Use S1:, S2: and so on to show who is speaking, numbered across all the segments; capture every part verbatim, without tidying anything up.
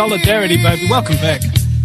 S1: Solidarity, baby. Welcome back.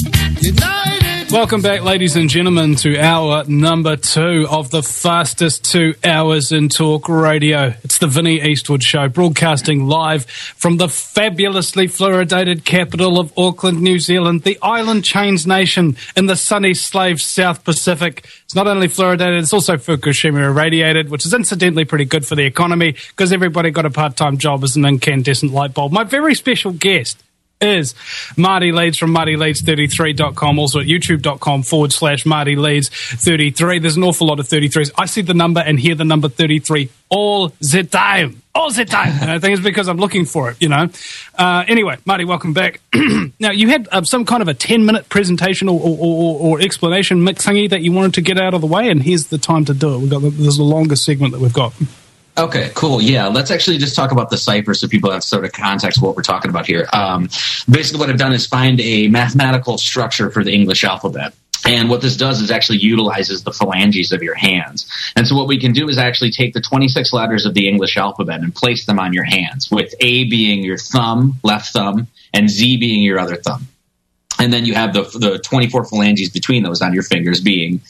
S1: United. Welcome back, ladies and gentlemen, to hour number two of the fastest two hours in talk radio. It's the Vinnie Eastwood Show, broadcasting live from the fabulously fluoridated capital of Auckland, New Zealand, the island chains nation in the sunny slave South Pacific. It's not only fluoridated, it's also Fukushima irradiated, which is incidentally pretty good for the economy because everybody got a part-time job as an incandescent light bulb. My very special guest is Marty Leeds from Marty Leeds thirty-three dot com, also at youtube.com forward slash Marty Leeds thirty-three. There's an awful lot of thirty-threes. I see the number and hear the number thirty-three all the time. All the time. And I think it's because I'm looking for it, you know. Uh, anyway, Marty, welcome back. Now, you had uh, some kind of a ten-minute presentation or, or, or, or explanation mix thingy that you wanted to get out of the way, and here's the time to do it. We've got the, this is the longest segment that we've got.
S2: Okay, cool. Yeah, let's actually just talk about the cipher so people have sort of context of what we're talking about here. Um, basically, what I've done is find a mathematical structure for the English alphabet. And what this does is actually utilizes the phalanges of your hands. And so what we can do is actually take the twenty-six letters of the English alphabet and place them on your hands, with A being your thumb, left thumb, and Z being your other thumb. And then you have the, the twenty-four phalanges between those on your fingers being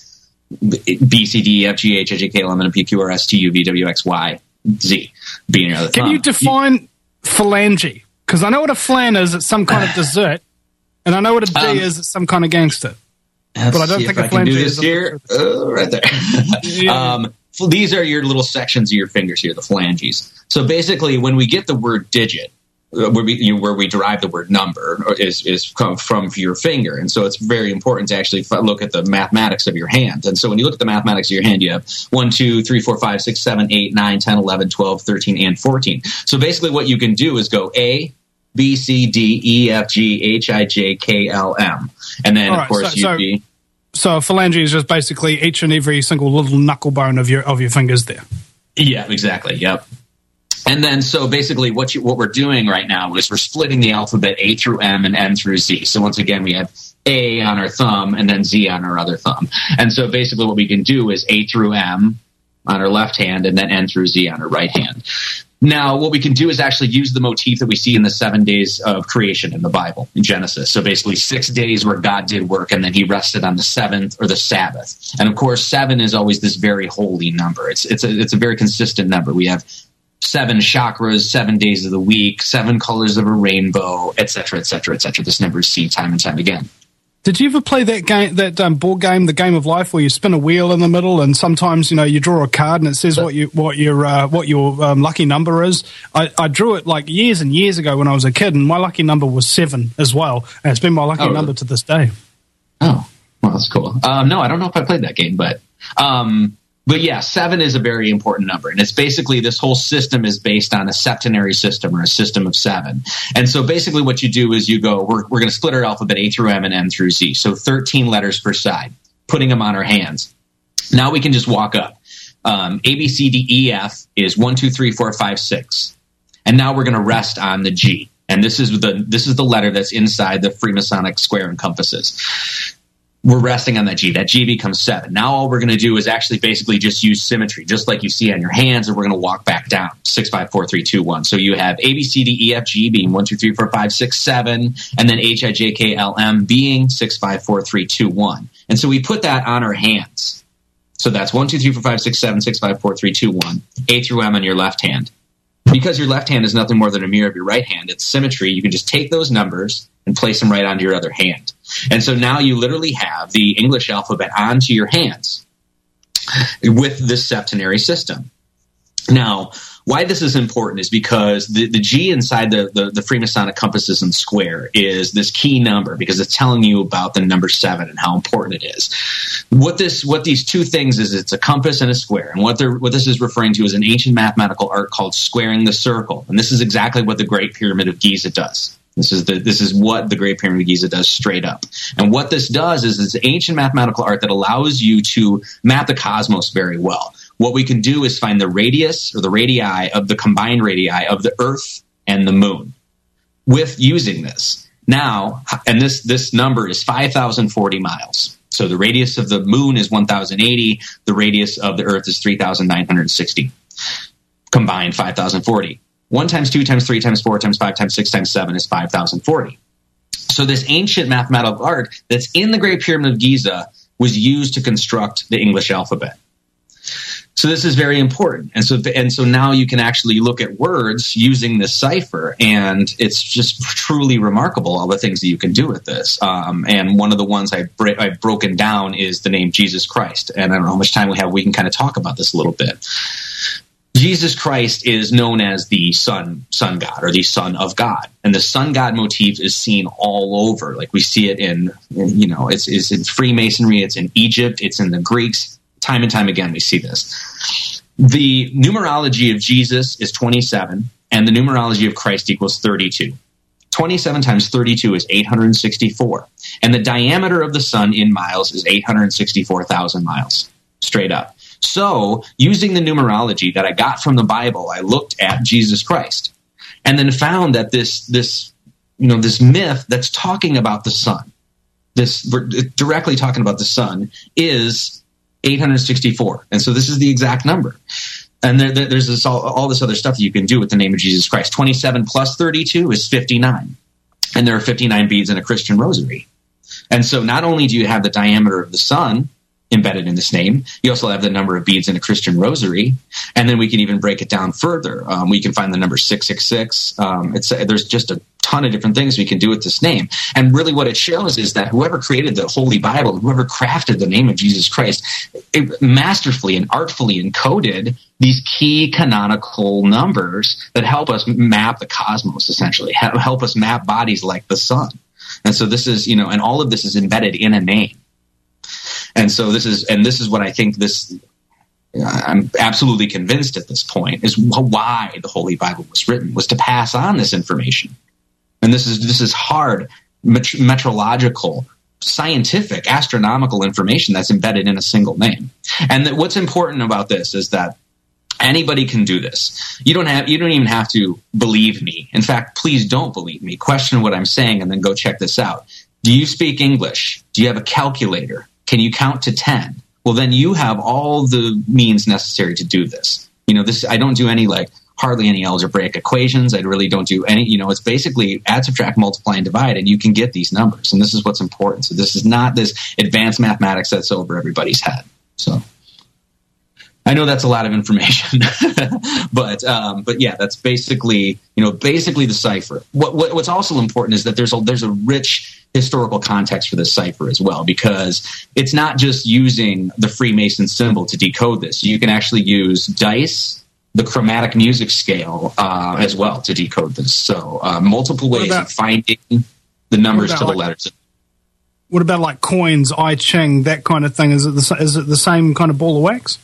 S2: B, C, D, E, F, G, H, I, J, K, L, M, N, P, Q, R, S, T, U, V, W, X, Y, Z being your other
S1: Can
S2: thumb.
S1: you define phalange? Because I know what a flan is, it's some kind of dessert, and I know what a D um, is, it's some kind of gangster. But I don't think a phalange is
S2: here. Uh, right there. yeah. um, these are your little sections of your fingers here, the phalanges. So basically, when we get the word digit, where we, you know, where we derive the word number, is is come from your finger, and so it's very important to actually look at the mathematics of your hand. And so when you look at the mathematics of your hand, you have one, two, three, four, five, six, seven, eight, nine, ten, eleven, twelve, thirteen, and fourteen. So basically, what you can do is go A, B, C, D, E, F, G, H, I, J, K, L, M, and then
S1: right,
S2: of course
S1: so,
S2: you'd
S1: so,
S2: be.
S1: So a phalange is just basically each and every single little knuckle bone of your of your fingers there.
S2: Yeah, exactly. Yep. And then, so basically, what you, what we're doing right now is we're splitting the alphabet A through M and N through Z. So once again, we have A on our thumb and then Z on our other thumb. And so basically, what we can do is A through M on our left hand and then N through Z on our right hand. Now, what we can do is actually use the motif that we see in the seven days of creation in the Bible, in Genesis. So basically, six days where God did work, and then he rested on the seventh, or the Sabbath. And of course, seven is always this very holy number. It's it's a it's a very consistent number. We have seven chakras, seven days of the week, seven colors of a rainbow, et cetera, et cetera, et cetera. This number is seen time and time again.
S1: Did you ever play that game, that um, board game, the Game of Life, where you spin a wheel in the middle, and sometimes you know you draw a card and it says what you what your uh, what your um, lucky number is? I, I drew it like years and years ago when I was a kid, and my lucky number was seven as well, and it's been my lucky oh, number to this day.
S2: Oh, well, that's cool. Um, no, I don't know if I played that game, but. Um, But yeah, seven is a very important number. And it's basically, this whole system is based on a septenary system, or a system of seven. And so basically what you do is you go, we're, we're going to split our alphabet A through M and N through Z. So thirteen letters per side, putting them on our hands. Now we can just walk up. Um, A, B, C, D, E, F is one, two, three, four, five, six. And now we're going to rest on the G. And this is the, this is the letter that's inside the Freemasonic square and compasses. We're resting on that G. That G becomes seven. Now all we're going to do is actually basically just use symmetry, just like you see on your hands, and we're going to walk back down. Six, five, four, three, two, one. So you have A, B, C, D, E, F, G being one, two, three, four, five, six, seven, and then H, I, J, K, L, M being six, five, four, three, two, one. And so we put that on our hands. So that's one, two, three, four, five, six, seven, six, five, four, three, two, one. A through M on your left hand. Because your left hand is nothing more than a mirror of your right hand, it's symmetry. You can just take those numbers and place them right onto your other hand. And so now you literally have the English alphabet onto your hands with this septenary system. Now, why this is important is because the, the G inside the, the, the Freemasonic compasses and square is this key number, because it's telling you about the number seven and how important it is. What this, what these two things is, it's a compass and a square. And what they're, what this is referring to is an ancient mathematical art called squaring the circle. And this is exactly what the Great Pyramid of Giza does. This is the, this is what the Great Pyramid of Giza does straight up. And what this does is it's ancient mathematical art that allows you to map the cosmos very well. What we can do is find the radius, or the radii of the combined radii of the Earth and the Moon with using this. Now, and this, this number is five thousand forty miles. So the radius of the Moon is one thousand eighty. The radius of the Earth is three thousand nine hundred sixty. Combined five thousand forty. one times two times three times four times five times six times seven is five thousand forty. So this ancient mathematical art that's in the Great Pyramid of Giza was used to construct the English alphabet. So this is very important. And so and so now you can actually look at words using this cipher, and it's just truly remarkable all the things that you can do with this. Um, and one of the ones I br- I've broken down is the name Jesus Christ. And I don't know how much time we have. We can kind of talk about this a little bit. Jesus Christ is known as the Son, Son God, or the Son of God. And the Son God motif is seen all over. Like we see it in, you know, it's, it's in Freemasonry, it's in Egypt, it's in the Greeks. Time and time again, we see this. The numerology of Jesus is twenty-seven, and the numerology of Christ equals thirty-two. twenty-seven times thirty-two is eight hundred sixty-four. And the diameter of the sun in miles is eight hundred sixty-four thousand miles, straight up. So, using the numerology that I got from the Bible, I looked at Jesus Christ and then found that this, this, you know, this myth that's talking about the sun, this we're directly talking about the sun, is eight hundred sixty-four. And so this is the exact number. And there, there, there's this, all, all this other stuff that you can do with the name of Jesus Christ. twenty-seven plus thirty-two is fifty-nine. And there are fifty-nine beads in a Christian rosary. And so not only do you have the diameter of the sun embedded in this name, you also have the number of beads in a Christian rosary. And then we can even break it down further. Um, we can find the number six six six. Um, it's, there's just a ton of different things we can do with this name. And really what it shows is that whoever created the Holy Bible, whoever crafted the name of Jesus Christ, it masterfully and artfully encoded these key canonical numbers that help us map the cosmos, essentially, help us map bodies like the sun. And so this is, you know, and all of this is embedded in a name. And so this is, and this is what I think this, I'm absolutely convinced at this point, is why the Holy Bible was written, was to pass on this information. And this is this is hard, met- metrological, scientific, astronomical information that's embedded in a single name. And that what's important about this is that anybody can do this. You don't have you don't even have to believe me. In fact, please don't believe me. Question what I'm saying and then go check this out. Do you speak English? Do you have a calculator? Can you count to ten? Well, then you have all the means necessary to do this. You know, this I don't do any like hardly any algebraic equations. I really don't do any, you know, it's basically add, subtract, multiply, and divide, and you can get these numbers. And this is what's important. So this is not this advanced mathematics that's over everybody's head. So I know that's a lot of information, but um, but yeah, that's basically, you know, basically the cipher. What, what what's also important is that there's a there's a rich historical context for this cipher as well, because it's not just using the Freemason symbol to decode this. You can actually use dice, the chromatic music scale, uh, as well to decode this. So uh, multiple ways about, of finding the numbers to the
S1: like,
S2: letters.
S1: What about like coins, I Ching, that kind of thing? Is it the, is it the same kind of ball of wax?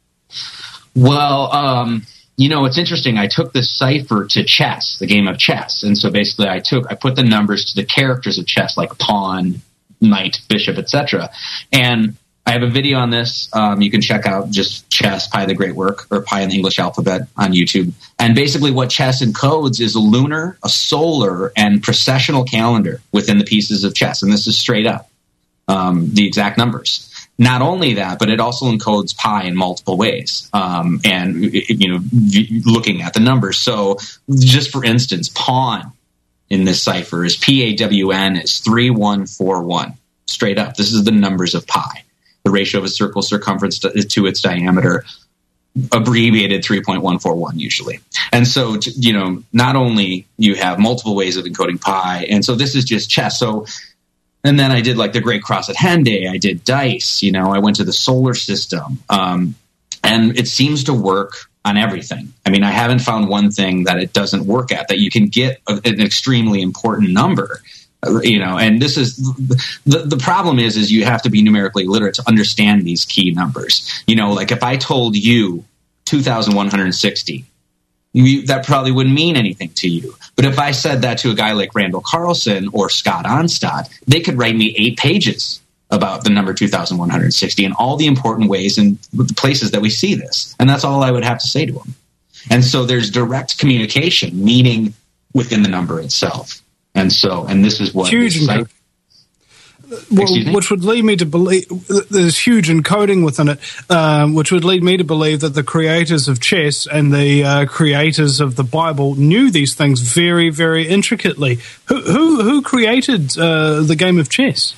S2: Well, um, you know, it's interesting. I took this cipher to chess, the game of chess. And so basically I took, I put the numbers to the characters of chess, like pawn, knight, bishop, et cetera. And I have a video on this. Um, you can check out just chess, Pi the Great Work, or Pi in the English Alphabet on YouTube. And basically what chess encodes is a lunar, a solar, and processional calendar within the pieces of chess. And this is straight up, um, the exact numbers. Not only that, but it also encodes pi in multiple ways, um, and, you know, looking at the numbers. So just for instance, pawn in this cipher is P A W N is three one four one, straight up. This is the numbers of pi, the ratio of a circle's circumference to, to its diameter, abbreviated three point one four one usually. And so, you know, not only you have multiple ways of encoding pi, and so this is just chess. So And then I did like the Great Cross at Henday. I did dice. You know, I went to the solar system. Um, and it seems to work on everything. I mean, I haven't found one thing that it doesn't work at, that you can get a, an extremely important number. You know, and this is the the problem is is you have to be numerically literate to understand these key numbers. You know, like if I told you two thousand one hundred sixty, you, that probably wouldn't mean anything to you. But if I said that to a guy like Randall Carlson or Scott Onstadt, they could write me eight pages about the number two thousand one hundred sixty and all the important ways and the places that we see this. And that's all I would have to say to them. And so there's direct communication, meaning within the number itself. And so, and this is what
S1: huge.
S2: This
S1: Well, which would lead me to believe there's huge encoding within it, um, which would lead me to believe that the creators of chess and the uh, creators of the Bible knew these things very, very intricately. Who who, who created uh, the game of chess?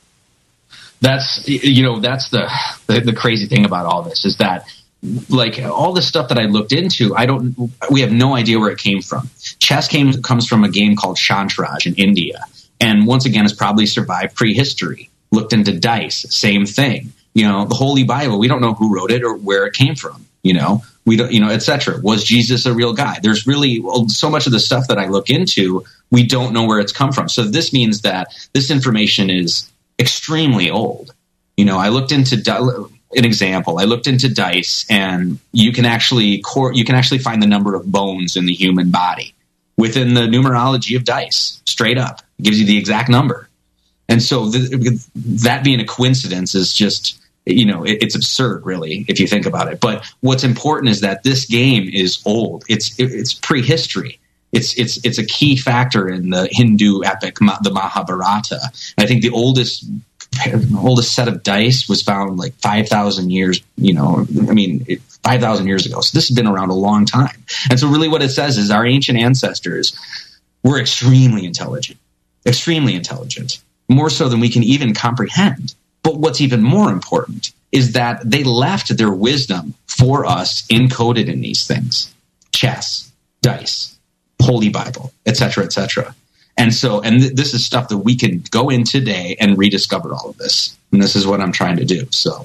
S2: That's you know that's the, the the crazy thing about all this is that, like, all the stuff that I looked into, I don't we have no idea where it came from. Chess came comes from a game called Shantaraj in India. And once again, it's probably survived prehistory. Looked into dice, same thing. You know, the Holy Bible, we don't know who wrote it or where it came from. You know, we don't, you know, et cetera. Was Jesus a real guy? There's really well, so much of the stuff that I look into, we don't know where it's come from. So this means that this information is extremely old. You know, I looked into an example. I looked into dice, and you can actually you can actually find the number of bones in the human body within the numerology of dice, straight up. It gives you the exact number. And so th- that being a coincidence is just, you know, it, it's absurd, really, if you think about it. But what's important is that this game is old. It's it, it's prehistory. It's it's it's a key factor in the Hindu epic, the Mahabharata. I think the oldest the oldest set of dice was found like five thousand years, you know, I mean, it, five thousand years ago. So this has been around a long time. And so really what it says is our ancient ancestors were extremely intelligent, extremely intelligent, more so than we can even comprehend. But what's even more important is that they left their wisdom for us encoded in these things: chess, dice, Holy Bible, et cetera, et cetera. And so, and th- this is stuff that we can go in today and rediscover all of this. And this is what I'm trying to do. So.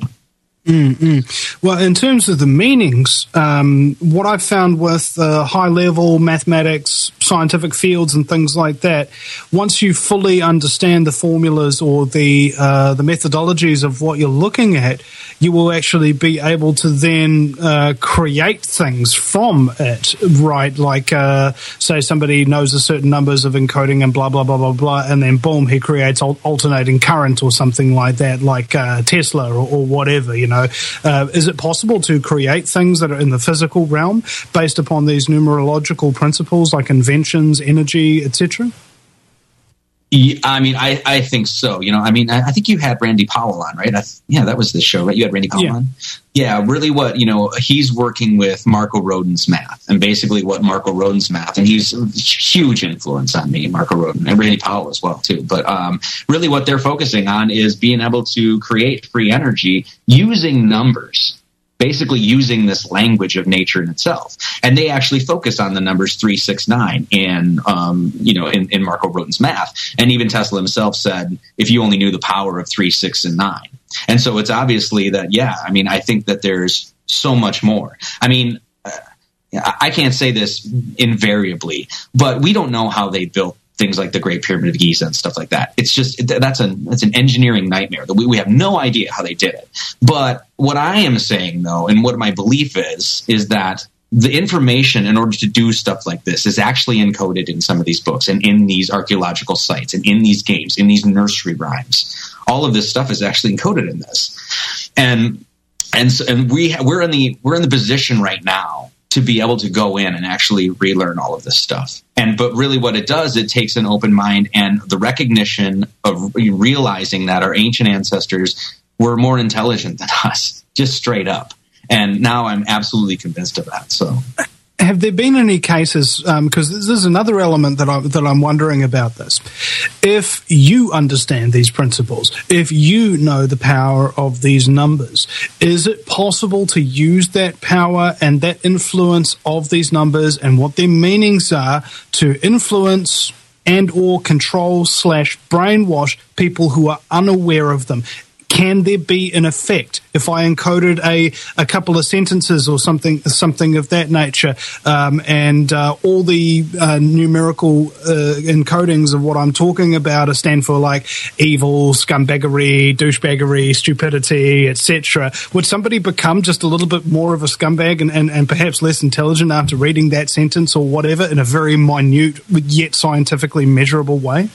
S1: Mm-mm. Well, in terms of the meanings, um, what I've found with uh, high-level mathematics, scientific fields, and things like that, once you fully understand the formulas or the uh, the methodologies of what you're looking at, you will actually be able to then uh, create things from it, right? Like, uh, say somebody knows a certain numbers of encoding and blah, blah, blah, blah, blah, and then boom, he creates al- alternating current or something like that, like uh, Tesla or, or whatever, you know. Uh, is it possible to create things that are in the physical realm based upon these numerological principles like inventions, energy, et cetera?
S2: Yeah, I mean, I, I think so. You know, I mean, I, I think you had Randy Powell on, right? I, yeah, that was the show, right? You had Randy Powell
S1: yeah.
S2: on? Yeah, really what, you know, he's working with Marco Rodin's math, and basically what Marco Rodin's math, and he's a huge influence on me, Marco Rodin, and Randy Powell as well, too. But um, really what they're focusing on is being able to create free energy using numbers. Basically using this language of nature in itself. And they actually focus on the numbers three, six, nine in, um, you know, in, in Marco Rodin's math. And even Tesla himself said, if you only knew the power of three, six, and nine. And so it's obviously that, yeah, I mean, I think that there's so much more. I mean, uh, I can't say this invariably, but we don't know how they built things like the Great Pyramid of Giza and stuff like that. It's just, that's a, that's an engineering nightmare. We, we have no idea how they did it. But what I am saying, though, and what my belief is, is that the information in order to do stuff like this is actually encoded in some of these books and in these archaeological sites and in these games, in these nursery rhymes. All of this stuff is actually encoded in this. And, and, so, and we, we're in the, we're in the position right now to be able to go in and actually relearn all of this stuff. And but really what it does, it takes an open mind and the recognition of realizing that our ancient ancestors were more intelligent than us, just straight up. And now I'm absolutely convinced of that. So
S1: have there been any cases, because um, this is another element that, I, that I'm wondering about this. If you understand these principles, if you know the power of these numbers, is it possible to use that power and that influence of these numbers and what their meanings are to influence and or control slash brainwash people who are unaware of them? Can there be an effect if I encoded a, a couple of sentences or something something of that nature, um, and uh, all the uh, numerical uh, encodings of what I'm talking about stand for like evil, scumbaggery, douchebaggery, stupidity, et cetera? Would somebody become just a little bit more of a scumbag and, and, and perhaps less intelligent after reading that sentence or whatever in a very minute yet scientifically measurable way?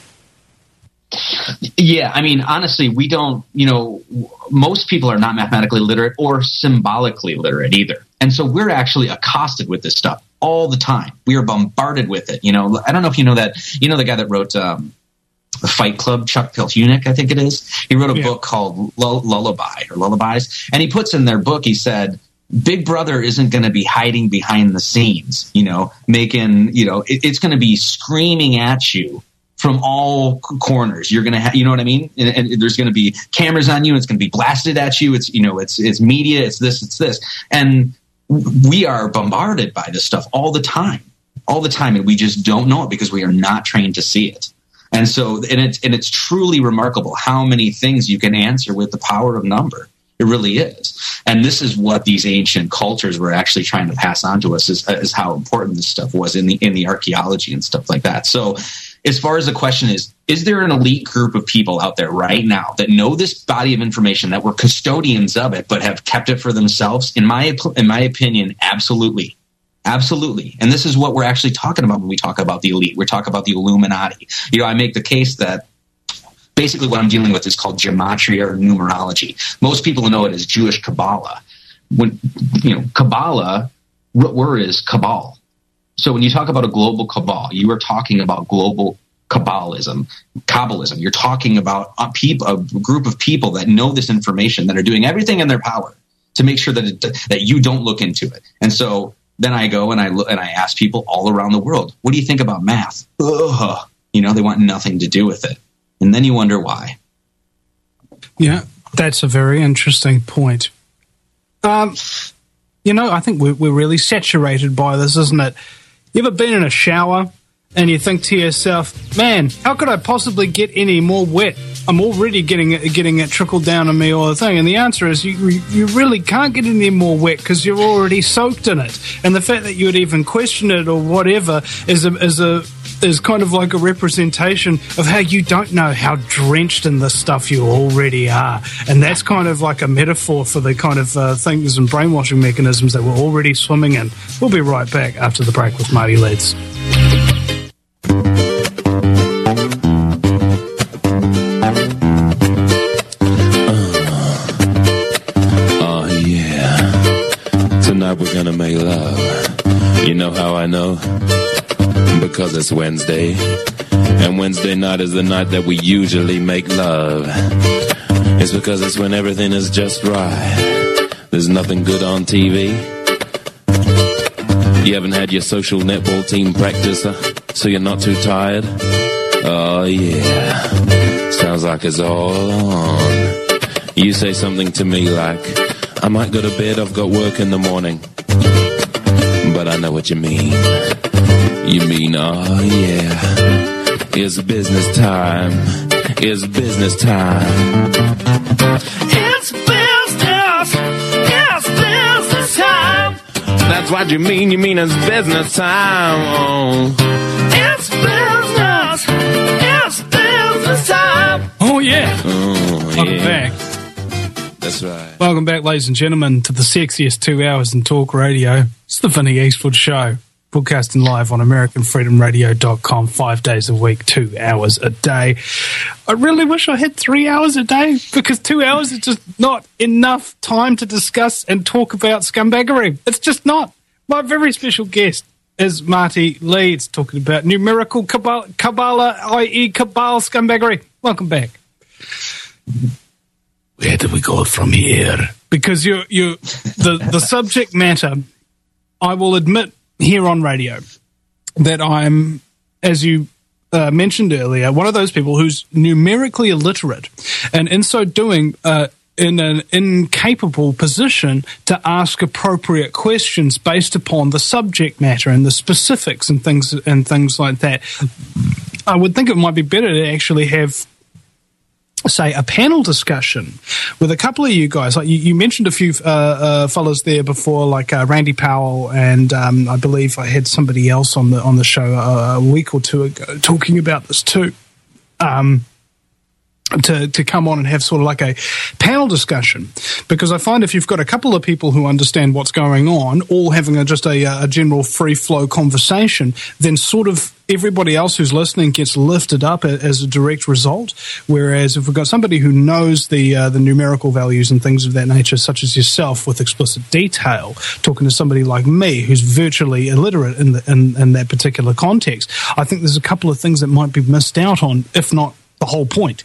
S2: Yeah, I mean, honestly, we don't, you know, most people are not mathematically literate or symbolically literate either. And so we're actually accosted with this stuff all the time. We are bombarded with it. You know, I don't know if you know that, you know, the guy that wrote um, the Fight Club, Chuck Palahniuk, I think it is. He wrote a
S1: yeah.
S2: book called Lullaby or Lullabies. And he puts in their book, he said, Big Brother isn't going to be hiding behind the scenes, you know, making, you know, it, it's going to be screaming at you from all corners. You're going to have, you know what I mean? And, and there's going to be cameras on you. It's going to be blasted at you. It's, you know, it's, it's media. It's this, it's this. And we are bombarded by this stuff all the time, all the time. And we just don't know it because we are not trained to see it. And so, and it's, and it's truly remarkable how many things you can answer with the power of number. It really is. And this is what these ancient cultures were actually trying to pass on to us, is, is how important this stuff was in the, in the archaeology and stuff like that. So as far as the question is, is there an elite group of people out there right now that know this body of information, that were custodians of it, but have kept it for themselves? In my, in my opinion, absolutely. Absolutely. And this is what we're actually talking about when we talk about the elite. We're talking about the Illuminati. You know, I make the case that basically what I'm dealing with is called gematria or numerology. Most people know it as Jewish Kabbalah. When, you know, Kabbalah, what word is Cabal? So when you talk about a global cabal, you are talking about global Kabbalism, Kabbalism. You're talking about a, people, a group of people that know this information, that are doing everything in their power to make sure that it, that you don't look into it. And so then I go and I look and I ask people all around the world, what do you think about math? Ugh. You know, they want nothing to do with it. And then you wonder why.
S1: Yeah, that's a very interesting point. Um, you know, I think we're, we're really saturated by this, isn't it? You ever been in a shower and you think to yourself, man, how could I possibly get any more wet? I'm already getting it, getting it trickled down on me all the thing. And the answer is you you really can't get any more wet because you're already soaked in it. And the fact that you would even question it or whatever is a, is a is kind of like a representation of how you don't know how drenched in this stuff you already are. And that's kind of like a metaphor for the kind of uh, things and brainwashing mechanisms that we're already swimming in. We'll be right back after the break with Marty Leeds.
S3: We're gonna make love. You know how I know? Because it's Wednesday, and Wednesday night is the night that we usually make love. It's because it's when everything is just right. There's nothing good on T V. You haven't had your social netball team practice, so you're not too tired. Oh yeah, sounds like it's all on. You say something to me like, I might go to bed, I've got work in the morning. But I know what you mean. You mean, oh yeah, it's business time. It's business time. It's business. It's business time. That's what you mean. You mean it's business time. Oh. It's business. It's business time.
S1: Oh yeah.
S3: Oh
S1: Welcome
S3: yeah.
S1: back.
S3: That's right.
S1: Welcome back, ladies and gentlemen, to the sexiest two hours in talk radio. It's the Vinny Eastwood Show, broadcasting live on American Freedom Radio dot com, five days a week, two hours a day. I really wish I had three hours a day, because two hours is just not enough time to discuss and talk about scumbaggery. It's just not. My very special guest is Marty Leeds, talking about numerical Kabbalah, Kabbalah that is. Cabal scumbaggery. Welcome back. Where do we go from here? Because you, you, the the subject matter, I will admit here on radio that I'm, as you uh, mentioned earlier, one of those people who's numerically illiterate, and in so doing, uh, in an incapable position to ask appropriate questions based upon the subject matter and the specifics and things and things like that. I would think it might be better to actually have, say, a panel discussion with a couple of you guys. Like you, you mentioned a few uh, uh, fellows there before, like uh, Randy Powell, and um, I believe I had somebody else on the on the show a, a week or two ago talking about this too. Um, to to come on and have sort of like a panel discussion, because I find if you've got a couple of people who understand what's going on, all having a, just a, a general free flow conversation, then sort of everybody else who's listening gets lifted up as a direct result. Whereas if we've got somebody who knows the uh, the numerical values and things of that nature, such as yourself, with explicit detail, talking to somebody like me who's virtually illiterate in, the, in, in that particular context, I think there's a couple of things that might be missed out on, if not the whole point.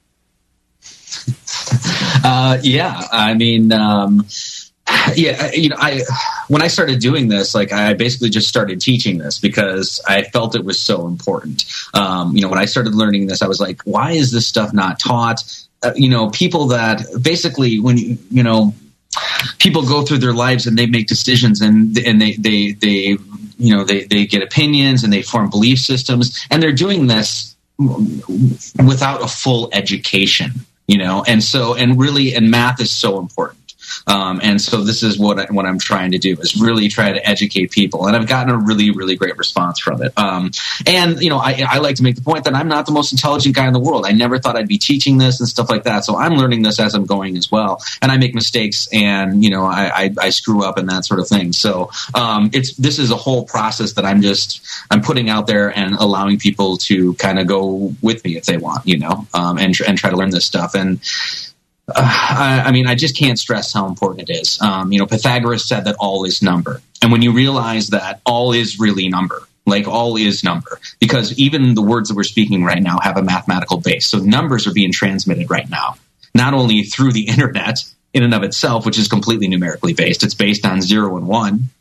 S2: Uh, yeah, I mean, um, yeah, you know, I when I started doing this, like I basically just started teaching this because I felt it was so important. Um, you know, when I started learning this, I was like, why is this stuff not taught? Uh, you know, people that basically when you, you know, people go through their lives and they make decisions and and they they they you know they they get opinions and they form belief systems, and they're doing this without a full education. You know, and so, and really, and math is so important. Um, and so this is what, I, what I'm trying to do is really try to educate people. And I've gotten a really, really great response from it. Um, and, you know, I, I like to make the point that I'm not the most intelligent guy in the world. I never thought I'd be teaching this and stuff like that. So I'm learning this as I'm going as well. And I make mistakes and, you know, I, I, I screw up and that sort of thing. So um, it's, this is a whole process that I'm just, I'm putting out there and allowing people to kind of go with me if they want, you know, um, and, and try to learn this stuff. And, Uh, I, I mean, I just can't stress how important it is. Um, you know, Pythagoras said that all is number. And when you realize that all is really number, like all is number, because even the words that we're speaking right now have a mathematical base. So numbers are being transmitted right now, not only through the internet in and of itself, which is completely numerically based. It's based on zero and one.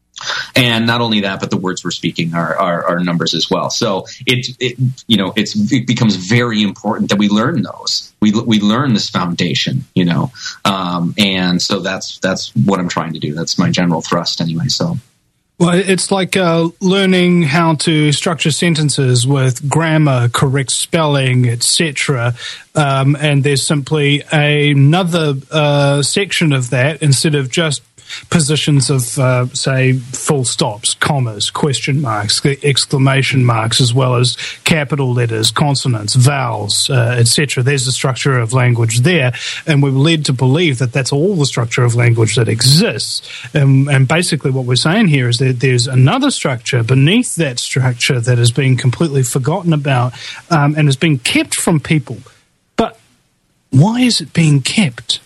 S2: And not only that, but the words we're speaking are, are, are numbers as well. So it, it, you know, it's, it becomes very important that we learn those. We we learn this foundation, you know, um, and so that's that's what I'm trying to do. That's my general thrust, anyway. So.
S1: Well, it's like uh, learning how to structure sentences with grammar, correct spelling, et cetera. Um, and there's simply another uh, section of that instead of just positions of, uh, say, full stops, commas, question marks, exclamation marks, as well as capital letters, consonants, vowels, uh, et cetera. There's the structure of language there, and we're led to believe that that's all the structure of language that exists. Um, and basically what we're saying here is that there's another structure beneath that structure that is being completely forgotten about um, and is being kept from people. But why is it being kept?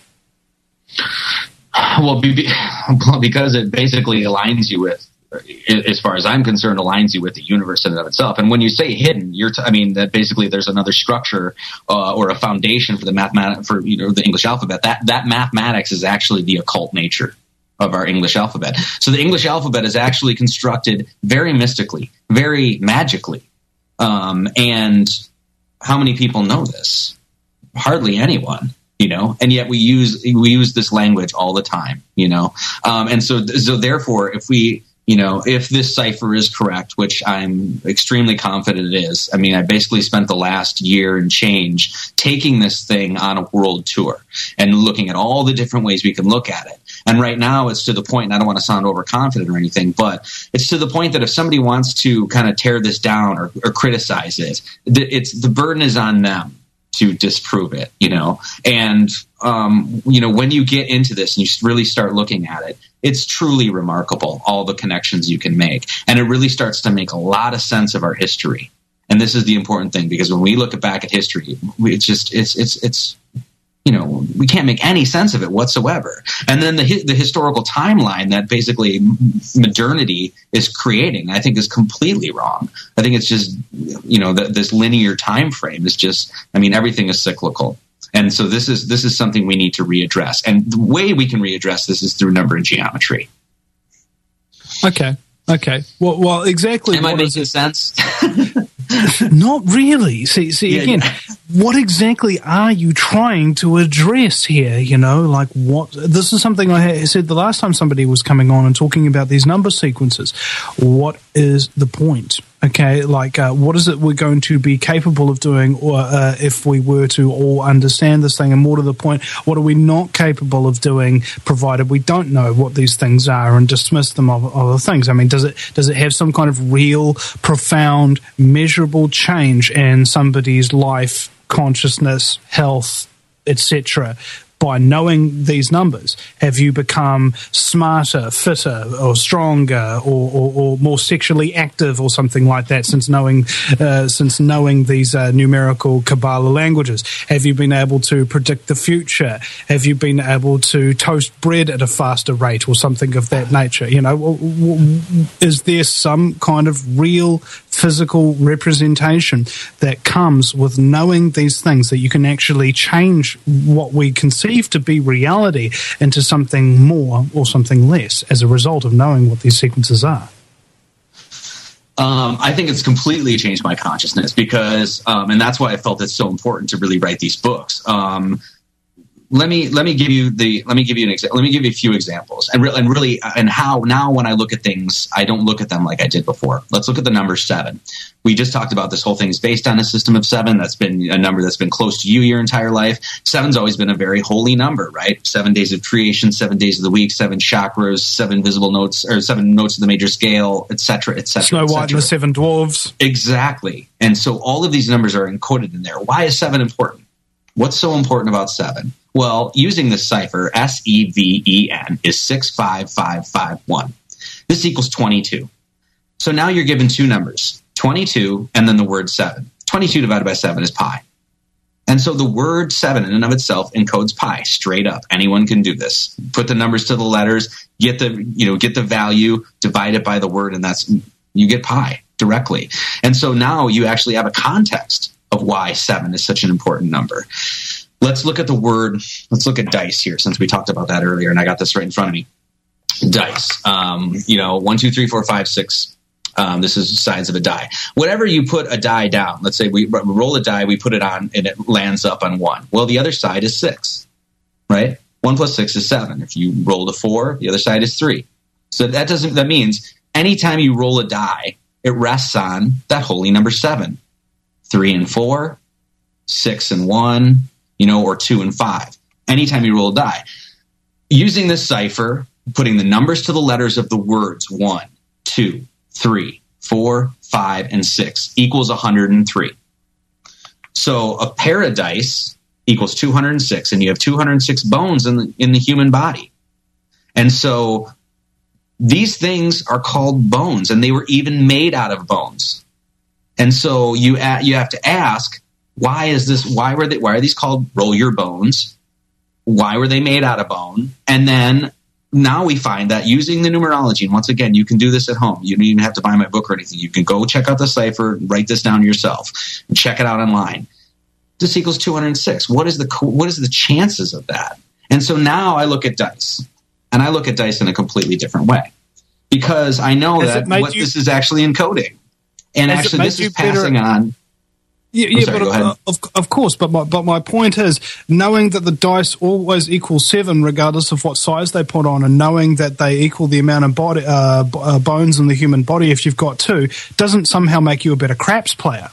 S2: Well, be, well, because it basically aligns you with, as far as I'm concerned, aligns you with the universe in and of itself. And when you say hidden, you're, t- I mean, that basically there's another structure uh, or a foundation for the mathematic, for you know the English alphabet. That that mathematics is actually the occult nature of our English alphabet. So the English alphabet is actually constructed very mystically, very magically. Um, and how many people know this? Hardly anyone. You know, and yet we use we use this language all the time, you know, um, and so so therefore, if we, you know, if this cipher is correct, which I'm extremely confident it is, I mean, I basically spent the last year and change taking this thing on a world tour and looking at all the different ways we can look at it. And right now, it's to the point, and I don't want to sound overconfident or anything, but it's to the point that if somebody wants to kind of tear this down or, or criticize it, it's the burden is on them to disprove it, you know, and, um, you know, when you get into this and you really start looking at it, it's truly remarkable, all the connections you can make. And it really starts to make a lot of sense of our history. And this is the important thing, because when we look back at history, it's just, it's, it's, it's, you know, we can't make any sense of it whatsoever. And then the the historical timeline that basically modernity is creating, I think, is completely wrong. I think it's just, you know, the, this linear time frame is just, I mean, everything is cyclical. And so this is this is something we need to readdress. And the way we can readdress this is through number and geometry.
S1: Okay. Okay. Well, well exactly.
S2: Am I making sense?
S1: Not really. See, see
S2: yeah,
S1: again,
S2: yeah.
S1: What exactly are you trying to address here? You know, like what? This is something I said the last time somebody was coming on and talking about these number sequences. What is the point? Okay, like uh, what is it we're going to be capable of doing, or uh, if we were to all understand this thing? And more to the point, what are we not capable of doing, provided we don't know what these things are and dismiss them of other things? I mean, does it does it have some kind of real, profound, measurable change in somebody's life, consciousness, health, et cetera, by knowing these numbers? Have you become smarter, fitter, or stronger, or, or, or more sexually active, or something like that since knowing uh, since knowing these uh, numerical Kabbalah languages? Have you been able to predict the future? Have you been able to toast bread at a faster rate, or something of that nature? You know, is there some kind of real physical representation that comes with knowing these things, that you can actually change what we conceive to be reality into something more or something less as a result of knowing what these sequences are?
S2: Um, I think it's completely changed my consciousness because, um, and that's why I felt it's so important to really write these books. Um, Let me let me give you the let me give you an example. Let me give you a few examples, and re- and really and how now when I look at things, I don't look at them like I did before. Let's look at the number seven. We just talked about this whole thing is based on a system of seven. That's been a number that's been close to you your entire life. Seven's always been a very holy number, right? Seven days of creation, seven days of the week, seven chakras, seven visible notes, or seven notes of the major scale, et cetera, et cetera.
S1: Snow White and the Seven Dwarves.
S2: Exactly. And so all of these numbers are encoded in there. Why is seven important? What's so important about seven? Well, using this cipher, S E V E N, is six five five five one. This equals twenty-two. So now you're given two numbers, twenty-two and then the word seven. twenty-two divided by seven is pi. And so the word seven in and of itself encodes pi straight up. Anyone can do this. Put the numbers to the letters, get the, you know, get the value, divide it by the word, and that's, you get pi directly. And so now you actually have a context of why seven is such an important number. Let's look at the word, let's look at dice here, since we talked about that earlier, and I got this right in front of me. Dice, um, you know, one, two, three, four, five, six. Um, this is the sides of a die. Whatever you put a die down, let's say we roll a die, we put it on, and it lands up on one. Well, the other side is six, right? One plus six is seven. If you roll a four, the other side is three. So that doesn't, that means anytime you roll a die, it rests on that holy number seven. Three and four, six and one, you know, or two and five. Anytime you roll a die. Using this cipher, putting the numbers to the letters of the words one, two, three, four, five, and six equals one hundred three. So a pair of dice equals two hundred six, and you have two hundred six bones in the, in the human body. And so these things are called bones, and they were even made out of bones. And so you you have to ask, why is this? Why were they? Why are these called roll your bones? Why were they made out of bone? And then now we find that using the numerology, and once again, you can do this at home. You don't even have to buy my book or anything. You can go check out the cipher, write this down yourself, and check it out online. This equals two hundred six. What is the what is the chances of that? And so now I look at dice, and I look at dice in a completely different way, because I know Has that what you- this is actually encoding. And Has actually, this is passing better? on.
S1: Yeah, yeah sorry, but of, of, of course. But my, but my point is, knowing that the dice always equal seven, regardless of what size they put on, and knowing that they equal the amount of body, uh, b- uh, bones in the human body if you've got two, doesn't somehow make you a better craps player.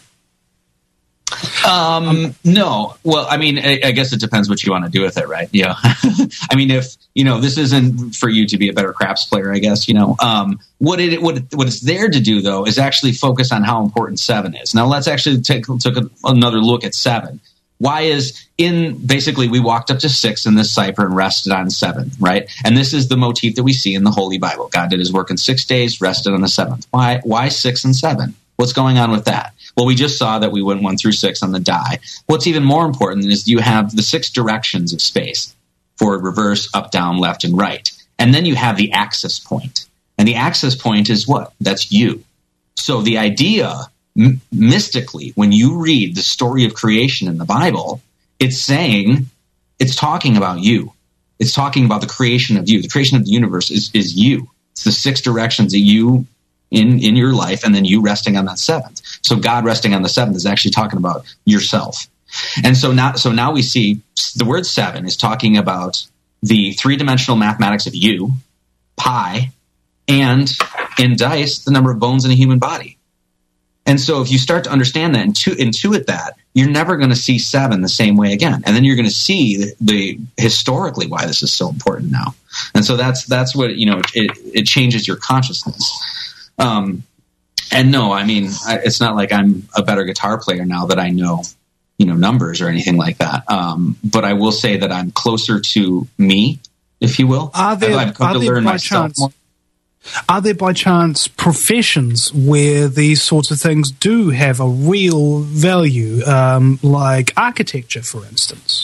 S2: Um, um, no. Well, I mean, I, I guess it depends what you want to do with it, right? Yeah. I mean, if, you know, this isn't for you to be a better craps player, I guess, you know, um, what it, what, it, what it's there to do though, is actually focus on how important seven is. Now let's actually take, take a, another look at seven. Why is in basically we walked up to six in this cipher and rested on seven, right? And this is the motif that we see in the Holy Bible. God did his work in six days, rested on the seventh. Why, why six and seven? What's going on with that? Well, we just saw that we went one through six on the die. What's even more important is you have the six directions of space: forward, reverse, up, down, left, and right. And then you have the axis point. And the axis point is what? That's you. So the idea, m- mystically, when you read the story of creation in the Bible, it's saying, it's talking about you. It's talking about the creation of you. The creation of the universe is, is you. It's the six directions that you in, in your life, and then you resting on that seventh. So God resting on the seventh is actually talking about yourself. And so now, so now we see the word seven is talking about the three-dimensional mathematics of you, pi, and in dice, the number of bones in a human body. And so if you start to understand that and intu- intuit that, you're never going to see seven the same way again. And then you're going to see the, the historically why this is so important now. And so that's that's what, you know, it, it changes your consciousness. Um, and no, I mean, I, it's not like I'm a better guitar player now that I know, you know, numbers or anything like that. Um, but I will say that I'm closer to me, if you will.
S1: Are there,
S2: I've come
S1: are
S2: to
S1: there
S2: learn
S1: by
S2: myself
S1: chance,
S2: more.
S1: Are there by chance professions where these sorts of things do have a real value, um, like architecture, for instance?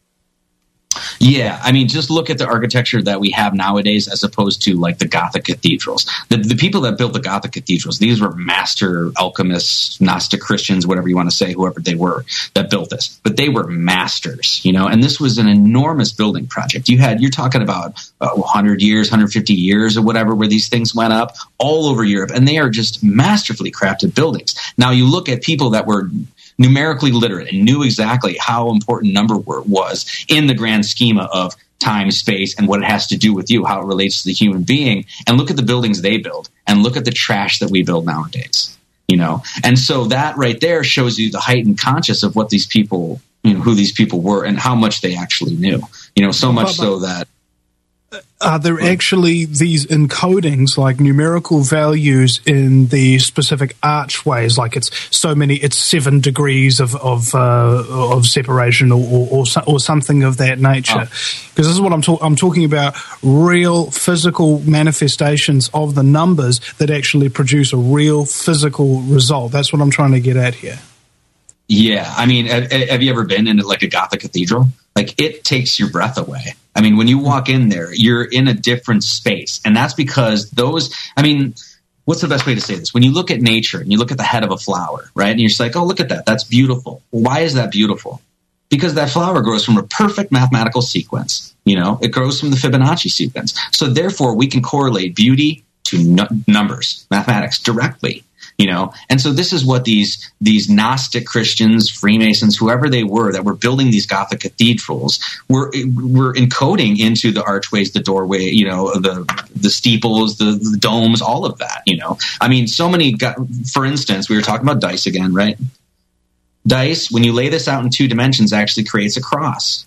S2: Yeah, I mean, just look at the architecture that we have nowadays as opposed to like the Gothic cathedrals. The, the people that built the Gothic cathedrals, these were master alchemists, Gnostic Christians, whatever you want to say, whoever they were that built this. But they were masters, you know, and this was an enormous building project. You had, you're talking about uh, one hundred years, one hundred fifty years or whatever, where these things went up all over Europe. And they are just masterfully crafted buildings. Now you look at people that were numerically literate and knew exactly how important number was in the grand schema of time, space, and what it has to do with you, how it relates to the human being. And look at the buildings they build and look at the trash that we build nowadays, you know? And so that right there shows you the heightened conscious of what these people, you know, who these people were and how much they actually knew, you know, so much so that
S1: are there actually these encodings, like numerical values in the specific archways? Like it's so many, it's seven degrees of of, uh, of separation, or or, or or something of that nature. Because oh. this is what I'm talking. I'm talking about real physical manifestations of the numbers that actually produce a real physical result. That's what I'm trying to get at here.
S2: Yeah, I mean, have, have you ever been in like a Gothic cathedral? Like, it takes your breath away. I mean, when you walk in there, you're in a different space. And that's because those, I mean, what's the best way to say this? When you look at nature and you look at the head of a flower, right? And you're just like, oh, look at that. That's beautiful. Well, why is that beautiful? Because that flower grows from a perfect mathematical sequence. You know, it grows from the Fibonacci sequence. So therefore, we can correlate beauty to n- numbers, mathematics directly. You know, and so this is what these these Gnostic Christians, Freemasons, whoever they were that were building these Gothic cathedrals were were encoding into the archways, the doorway, you know, the the steeples, the, the domes, all of that. You know, I mean, so many. For instance, we were talking about dice again, right? Dice, when you lay this out in two dimensions, actually creates a cross.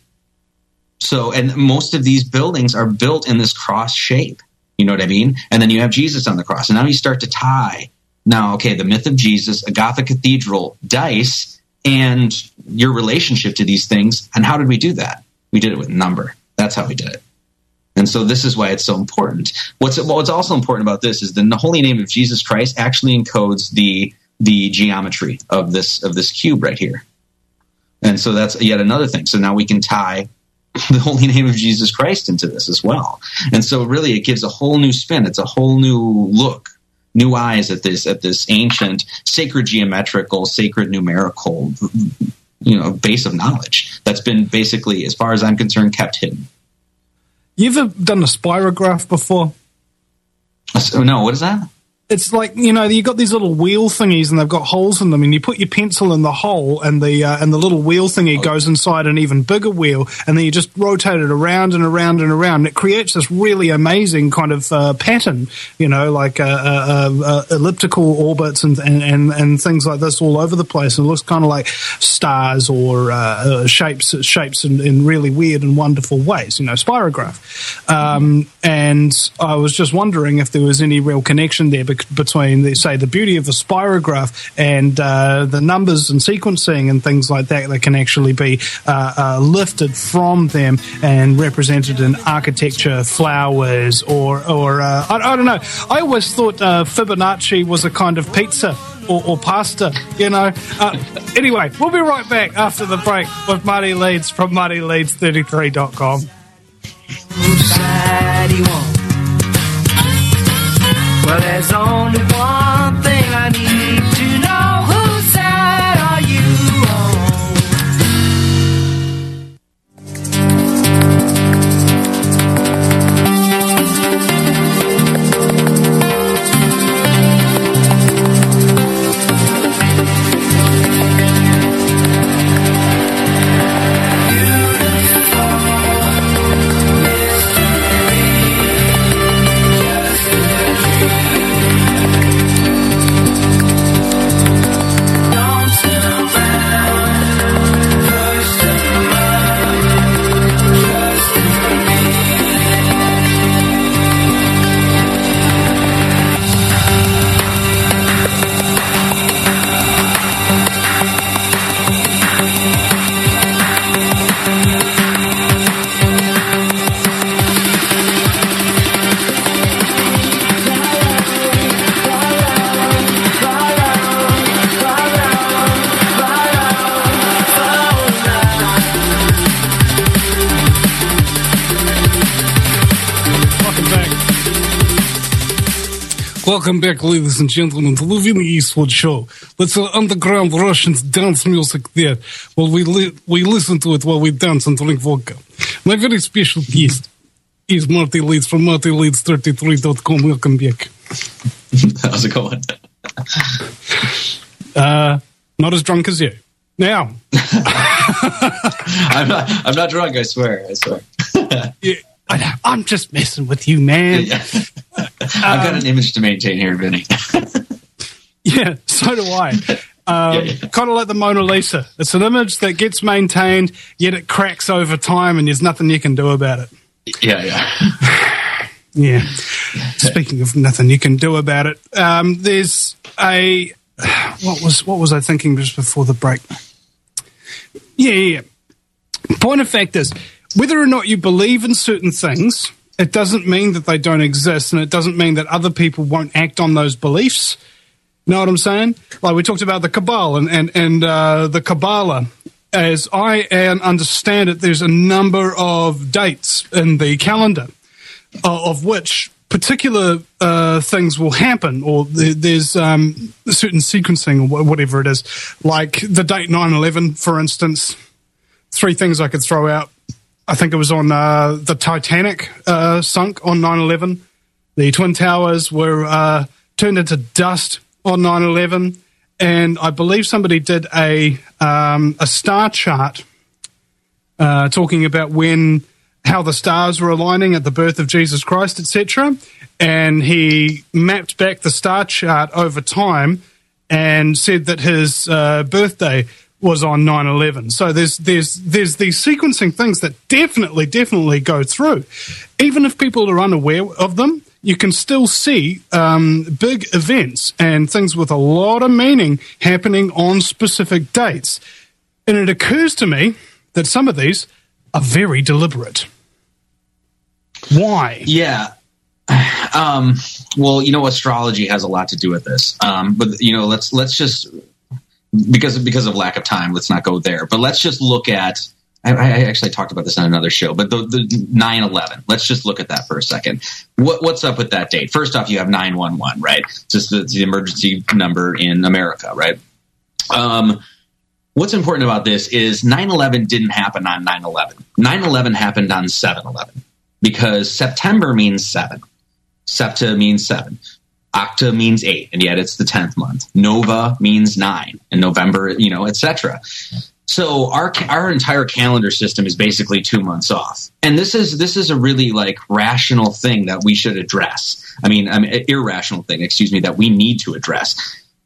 S2: So, and most of these buildings are built in this cross shape. You know what I mean? And then you have Jesus on the cross, and now you start to tie. Now, okay, the myth of Jesus, a Gothic cathedral, dice, and your relationship to these things. And how did we do that? We did it with number. That's how we did it. And so this is why it's so important. What's what's also important about this is the holy name of Jesus Christ actually encodes the the geometry of this of this cube right here. And so that's yet another thing. So now we can tie the holy name of Jesus Christ into this as well. And so really it gives a whole new spin. It's a whole new look. New eyes at this at this ancient, sacred geometrical, sacred numerical, you know, base of knowledge that's been basically, as far as I'm concerned, kept hidden.
S1: You ever done a spirograph before?
S2: So, no, what is that?
S1: It's like, you know, you got these little wheel thingies and they've got holes in them, and you put your pencil in the hole, and the uh, and the little wheel thingy goes inside an even bigger wheel, and then you just rotate it around and around and around. And it creates this really amazing kind of uh, pattern, you know, like uh, uh, uh, elliptical orbits and, and, and, and things like this all over the place. And it looks kind of like stars or uh, uh, shapes shapes in, in really weird and wonderful ways, you know, spirograph. Um, and I was just wondering if there was any real connection there between, the, say, the beauty of a spirograph and uh, the numbers and sequencing and things like that that can actually be uh, uh, lifted from them and represented in architecture, flowers, or, or uh, I, I don't know. I always thought uh, Fibonacci was a kind of pizza or, or pasta, you know. Uh, anyway, we'll be right back after the break with Marty Leeds from marty leeds thirty-three dot com.
S4: Well, there's only one thing I need to know. Whose side are you on? Just a dream.
S1: Welcome back, ladies and gentlemen, to the Vinny Eastwood Show. That's an underground Russian dance music there. Well, we li- we listen to it while we dance and drink vodka. My very special guest is Marty Leeds from marty leeds thirty-three dot com. Welcome back.
S2: How's it going?
S1: Uh, not as drunk as you. Now.
S2: I'm not, I'm not drunk, I swear. I swear.
S1: Yeah, I know, I'm just messing with you, man.
S2: Yeah. I've got an image to maintain here, Vinny.
S1: Yeah, so do I. Um, yeah, yeah. Kind of like the Mona Lisa. It's an image that gets maintained, yet it cracks over time, and there's nothing you can do about it.
S2: Yeah, yeah.
S1: Yeah. Speaking of nothing you can do about it, um, there's a what was what was I thinking just before the break? Yeah, yeah, yeah. Point of fact is, whether or not you believe in certain things, it doesn't mean that they don't exist, and it doesn't mean that other people won't act on those beliefs. You know what I'm saying? Like we talked about the Kabbalah and, and, and uh, the Kabbalah. As I understand it, there's a number of dates in the calendar uh, of which particular uh, things will happen, or there, there's um, a certain sequencing or whatever it is. Like the date nine eleven, for instance, three things I could throw out. I think it was on uh, the Titanic uh, sunk on nine eleven. The Twin Towers were uh, turned into dust on nine eleven. And I believe somebody did a um, a star chart uh, talking about when how the stars were aligning at the birth of Jesus Christ, et cetera. And he mapped back the star chart over time and said that his uh, birthday was on nine eleven. So there's there's there's these sequencing things that definitely definitely go through, even if people are unaware of them. You can still see um, big events and things with a lot of meaning happening on specific dates. And it occurs to me that some of these are very deliberate. Why?
S2: Yeah. Um, well, you know, astrology has a lot to do with this. Um, but, you know, let's let's just, because, because of lack of time, let's not go there. But let's just look at, I, I actually talked about this on another show, but the, the nine eleven, let's just look at that for a second. What, what's up with that date? First off, you have nine one one, right? Just the, the emergency number in America, right? Um, what's important about this is nine eleven didn't happen on nine eleven. nine eleven happened on seven eleven because September means seven. Septa means seven. Octa means eight, and yet it's the tenth month. Nova means nine, and November, you know, et cetera. So our our entire calendar system is basically two months off, and this is this is a really like rational thing that we should address. I mean, I mean, irrational thing, excuse me, that we need to address.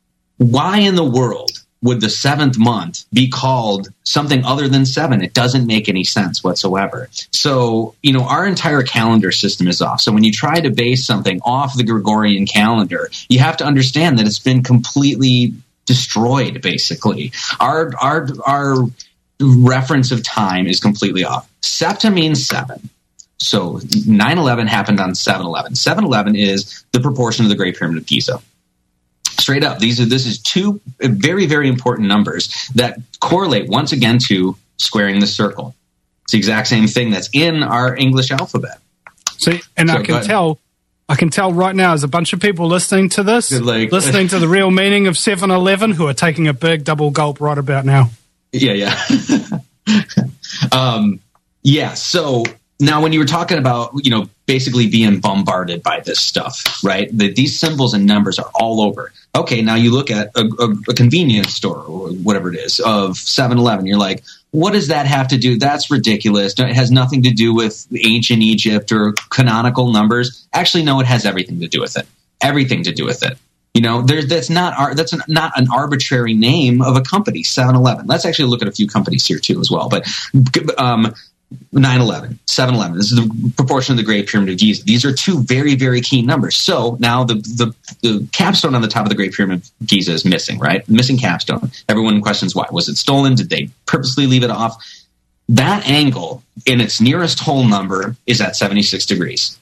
S2: Why in the world would the seventh month be called something other than seven? It doesn't make any sense whatsoever. So, you know, our entire calendar system is off. So when you try to base something off the Gregorian calendar, you have to understand that it's been completely destroyed. Basically, our our our reference of time is completely off. Septa means seven, so nine eleven happened on seven eleven. seven eleven is the proportion of the Great Pyramid of Giza. Straight up, these are this is two very very important numbers that correlate once again to squaring the circle. It's the exact same thing that's in our English alphabet.
S1: See, and so, I can tell. I can tell right now there's a bunch of people listening to this, like, listening to the real meaning of seven eleven, who are taking a big double gulp right about now.
S2: Yeah, yeah. um, yeah, so now when you were talking about, you know, basically being bombarded by this stuff, right? The, these symbols and numbers are all over. Okay, now you look at a, a, a convenience store or whatever it is of seven eleven. You're like, what does that have to do? That's ridiculous. It has nothing to do with ancient Egypt or canonical numbers. Actually, no, it has everything to do with it. Everything to do with it. You know, there's that's not that's an, not an arbitrary name of a company. seven eleven. Let's actually look at a few companies here too as well. But um, nine eleven, seven eleven. This is the proportion of the Great Pyramid of Giza. These are two very, very key numbers. So now the, the, the capstone on the top of the Great Pyramid of Giza is missing, right? Missing capstone. Everyone questions why. Was it stolen? Did they purposely leave it off? That angle in its nearest whole number is at seventy-six degrees.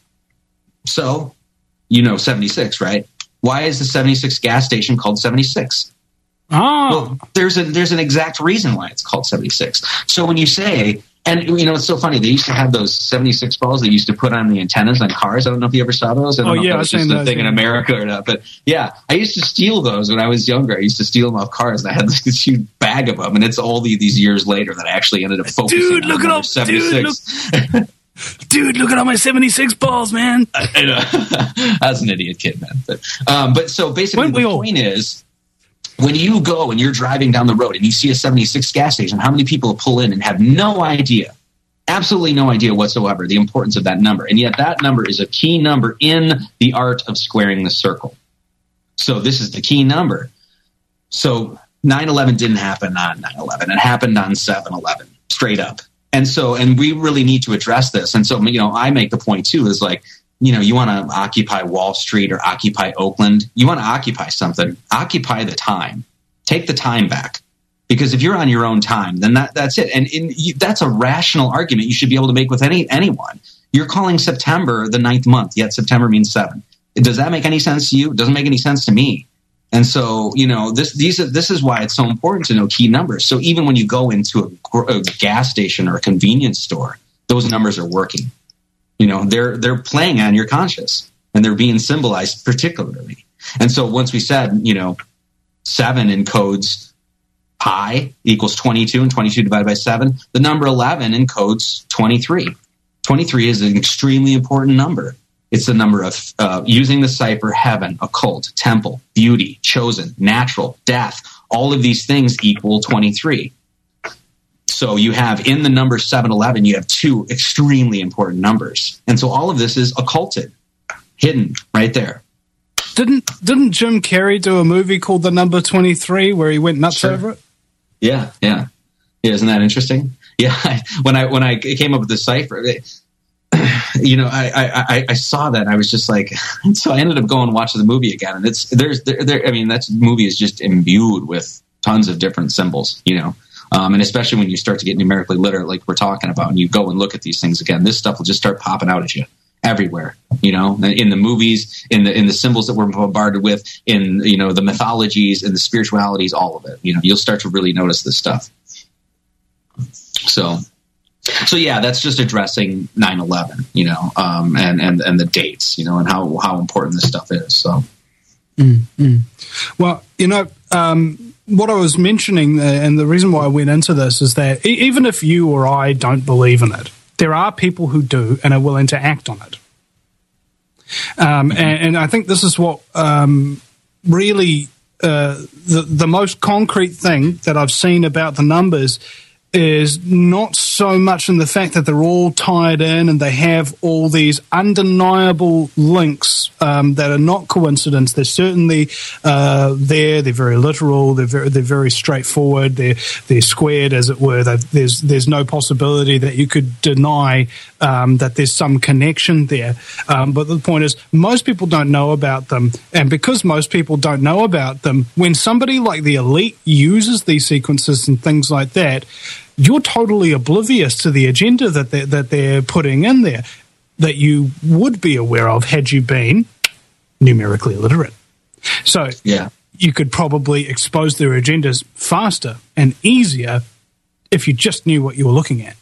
S2: So, you know seventy-six, right? Why is the seventy-six gas station called seventy-six?
S1: Oh.
S2: Well, there's a there's an exact reason why it's called seventy-six. So when you say And, you know, it's so funny. They used to have those seventy-six balls they used to put on the antennas on cars. I don't know if you ever saw those. I don't
S1: oh,
S2: know
S1: yeah,
S2: if that was just a thing in America or not. But, yeah, I used to steal those when I was younger. I used to steal them off cars. And I had this huge bag of them. And it's all these years later that I actually ended up focusing
S1: Dude,
S2: on
S1: look at all,
S2: seventy-six.
S1: Dude look, dude, look at all my seventy-six balls, man.
S2: I know. I was an idiot kid, man. But, um, but so basically
S1: Weren't
S2: the
S1: we all?
S2: point is, when you go and you're driving down the road and you see a seventy-six gas station, how many people pull in and have no idea, absolutely no idea whatsoever, the importance of that number? And yet that number is a key number in the art of squaring the circle. So this is the key number. So nine eleven didn't happen on nine eleven. It happened on seven eleven, straight up. And so, and we really need to address this. And so, you know, I make the point too, is like, you know, you want to occupy Wall Street or occupy Oakland. You want to occupy something. Occupy the time. Take the time back. Because if you're on your own time, then that, that's it. And in, you, that's a rational argument you should be able to make with any anyone. You're calling September the ninth month, yet September means seven. Does that make any sense to you? It doesn't make any sense to me. And so, you know, this these are, this is why it's so important to know key numbers. So even when you go into a, a gas station or a convenience store, those numbers are working. You know, they're they're playing on your conscious, and they're being symbolized particularly. And so once we said, you know, seven encodes pi equals twenty-two, and twenty-two divided by seven, the number eleven encodes twenty-three. twenty-three is an extremely important number. It's the number of uh, using the cipher heaven, occult, temple, beauty, chosen, natural, death. All of these things equal twenty-three. So you have in the number seven eleven, you have two extremely important numbers. And so all of this is occulted, hidden right there.
S1: Didn't didn't Jim Carrey do a movie called The Number twenty-three where he went nuts
S2: Sure.
S1: over it?
S2: Yeah, yeah. Yeah, isn't that interesting? Yeah, I, when I when I came up with the cipher, it, you know, I, I I saw that and I was just like, so I ended up going and watching the movie again. And it's there's there, there I mean, that movie is just imbued with tons of different symbols, you know. Um, and especially when you start to get numerically literate, like we're talking about, and you go and look at these things again, this stuff will just start popping out at you everywhere, you know, in the movies, in the in the symbols that we're bombarded with, in, you know, the mythologies and the spiritualities, all of it. You know, you'll start to really notice this stuff. So, so yeah, that's just addressing nine eleven, you know, um, and and and the dates, you know, and how how important this stuff is. So,
S1: mm-hmm. Well, you know. Um, What I was mentioning, uh, and the reason why I went into this, is that e- even if you or I don't believe in it, there are people who do and are willing to act on it. Um, and, and I think this is what um, really uh, the the most concrete thing that I've seen about the numbers is not so much in the fact that they're all tied in and they have all these undeniable links um, that are not coincidence. They're certainly uh, there. They're very literal. They're very, they're very straightforward. They're they're squared, as it were. They've, there's there's no possibility that you could deny um, that there's some connection there. Um, but the point is, most people don't know about them, and because most people don't know about them, when somebody like the elite uses these sequences and things like that, you're totally oblivious to the agenda that they're, that they're putting in there that you would be aware of had you been numerically illiterate. So
S2: yeah,
S1: you could probably expose their agendas faster and easier if you just knew what you were looking at.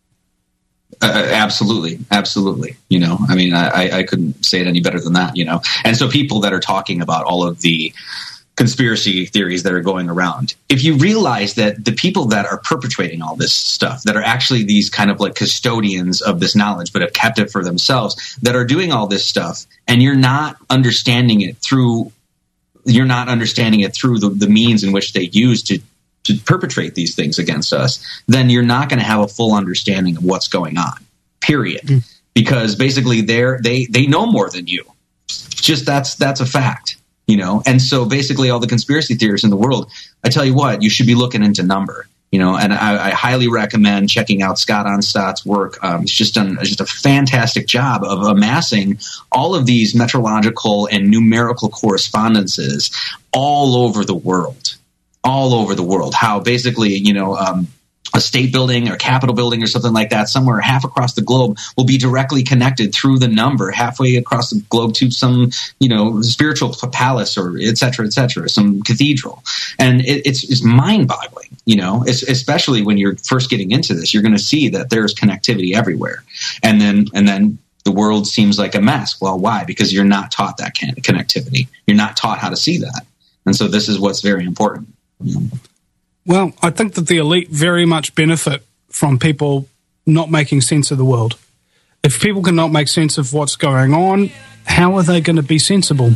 S2: Uh, absolutely. Absolutely. You know, I mean, I, I couldn't say it any better than that, you know. And so people that are talking about all of the conspiracy theories that are going around, if you realize that the people that are perpetrating all this stuff, that are actually these kind of like custodians of this knowledge, but have kept it for themselves, that are doing all this stuff, and you're not understanding it through, you're not understanding it through the, the means in which they use to, to perpetrate these things against us, then you're not going to have a full understanding of what's going on, period. Mm. Because basically they're, they, they know more than you. Just that's, that's a fact. You know, and so basically all the conspiracy theorists in the world, I tell you what, you should be looking into number, you know, and I, I highly recommend checking out Scott Onstott's work. Um, he's just done just a fantastic job of amassing all of these metrological and numerical correspondences all over the world, all over the world. How basically, you know, um, a state building or Capitol building or something like that, somewhere half across the globe, will be directly connected through the number halfway across the globe to some, you know, spiritual palace or et cetera, et cetera, some cathedral. And it, it's, it's mind boggling, you know, it's, especially when you're first getting into this, you're going to see that there's connectivity everywhere. And then, and then the world seems like a mess. Well, why? Because you're not taught that kind of connectivity. You're not taught how to see that. And so this is what's very important. You know?
S1: Well, I think that the elite very much benefit from people not making sense of the world. If people cannot make sense of what's going on, how are they going to be sensible?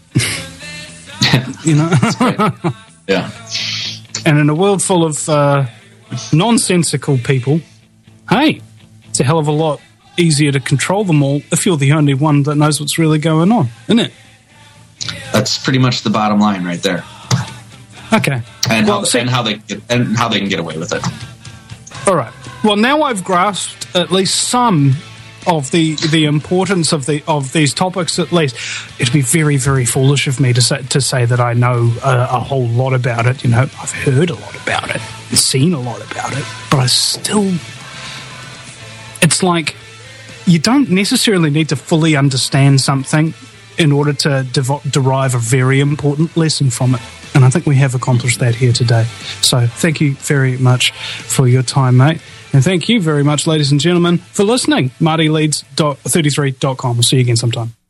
S1: You know?
S2: Yeah.
S1: And in a world full of uh, nonsensical people, hey, it's a hell of a lot easier to control them all if you're the only one that knows what's really going on, isn't it?
S2: That's pretty much the bottom line right there.
S1: Okay.
S2: And,
S1: well,
S2: how,
S1: see,
S2: and how they get, and how they can get away with it.
S1: All right. Well, now I've grasped at least some of the the importance of the of these topics. At least, it'd be very very foolish of me to say to say that I know a, a whole lot about it. You know, I've heard a lot about it, and seen a lot about it, but I still. It's like you don't necessarily need to fully understand something in order to dev- derive a very important lesson from it. And I think we have accomplished that here today. So thank you very much for your time, mate. And thank you very much, ladies and gentlemen, for listening. Marty Leeds thirty-three dot com. We'll see you again sometime.